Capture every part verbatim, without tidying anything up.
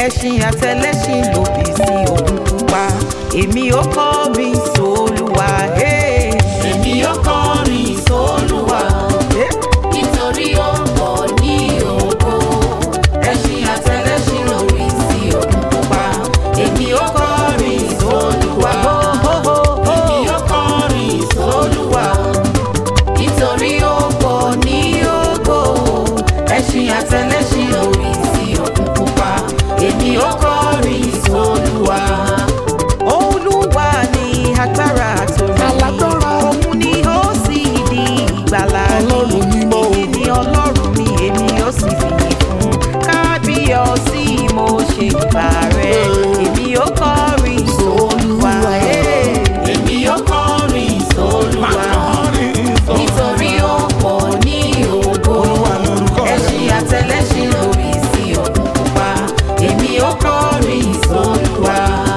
ẹṣin àtẹlẹṣin lòdì sí òkun pupa. Èmi ó kọrin sólúwa. Èmi ó kọrin sólúwa. Nítorí ó pọ̀ ní ògo. Ẹṣin àtẹlẹṣin lòdì sí òkun pupa. Èmi ó kọrin sólúwa. Èmi ó kọrin sólúwa. Nítorí ó pọ̀ ní ògo. Ẹṣin àtẹlẹṣin lòdì sí òkun pupa. Èmi ó kọrin sólúwa. Olúwa ni agbára àtòrí. Alágbára. Òun ni ó sì di ìgbàlà mi. Ọlọ́run mímọ́. Èyí ni Ọlọ́run mi, èmi ó sì fìyìn fún. Kábíyọ̀sí mo ṣe ìbà rẹ̀. Èmi ó kọrin sólúwa. Èmi ó kọrin sólúwa. Nítorí ó pọ̀ ní ògo. Ẹṣin àtẹlẹṣin lórí sí òkun pupa. Èmi ó kọrin sólúwa.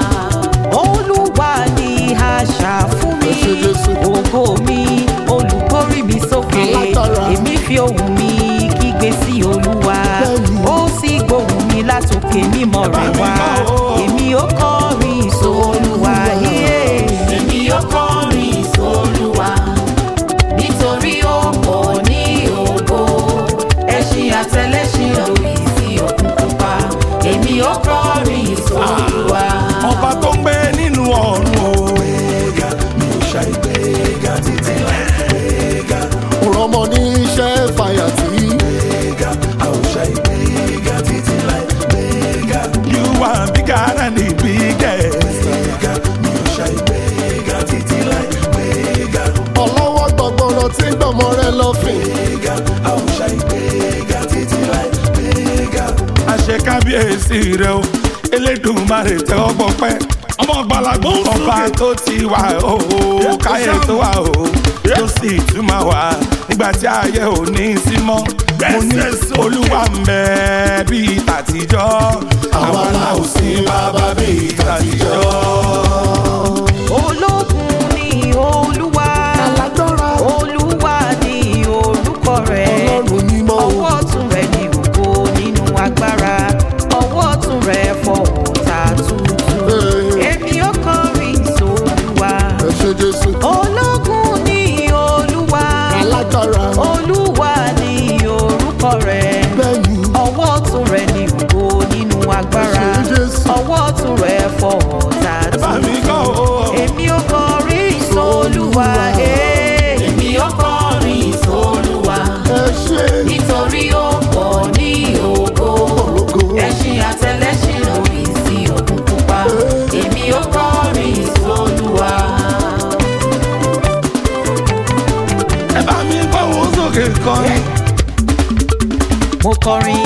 Olúwa ni àṣà fún mi, ògo mi, olùgbórí mi sókè. Alágbára. Èmi fi ohùn mi kígbe sí Olúwa. Ó sì gbóhùn mi látòkè mímọ́ rẹ̀ wá. Èmi ó kọrin sólúwa. Èmi ó kọrin sólúwa. Nítorí ó pọ̀ ní ògo. Ẹṣin àtẹlẹṣin lórí sí òkun pupa. Èmi ó kọrin sólúwa. Ọba tó ń gbé nínú ọ̀run o. Gbéga mi ò ṣàì gbéga títí láì gbéga. Ọmọ ní iṣẹ́ fàyà tí. Gbéga a ò ṣàì gbéga títí láì gbéga. You are bigger than the biggest. Gbéga mi ò ṣàì gbéga títí láì gbéga. Ọlọ́wọ́ gbọ̀gbọ̀rọ̀ tí gbọ̀mọ rẹ lọ́fìn. Gbéga a ò ṣàì gbéga títí láì gbéga. Àṣẹ kábíyèsí rẹ o, Elédùmarè tẹ ọgbọ pẹ́. Ọmọ gbalagbó ọba tó ti wà o, káyé tó wà o, tó sì tún máa wà nígbà tí ayé ò ní sí mọ́. Mo ní Olúwa ń bẹ bíi tàtijọ́, àwa la ò sí bàbá bíi tàtijọ́. Ológun ni Olúwa. Alágbára. Olúwa ni orúkọ rẹ̀. Ọlọ́run mímọ́. Ọwọ́ ọ̀tún rẹ̀ ni ògo nínú agbára. Ọwọ́ ọ̀tún rẹ̀ fọwọ́ ta tuntun. Èmi ó kọrin sólúwa. Ẹ ṣé Jésù. Ológun ni Olúwa. Alágbára. Olúwa ni orúkọ rẹ̀. Bẹ́ẹ̀ni. Ọwọ́ ọ̀tún rẹ̀ ni ògo nínú agbára. Ẹ ṣé Jésù. Ọwọ́ ọ̀tún rẹ̀ fọwọ́ ta Bá mi kọ́ o. Èmi ó kọrin sólúwa. Èmi ó kọrin sólúwa. Ẹ ṣé. Nítorí ó pọ̀ ní ògo. Ẹṣin àtẹlẹṣin lórí sí òkun pupa. Èmi ó kọrin sólúwa. Ẹ bá mi gbóhùn sókè kọrin. Mo kọrin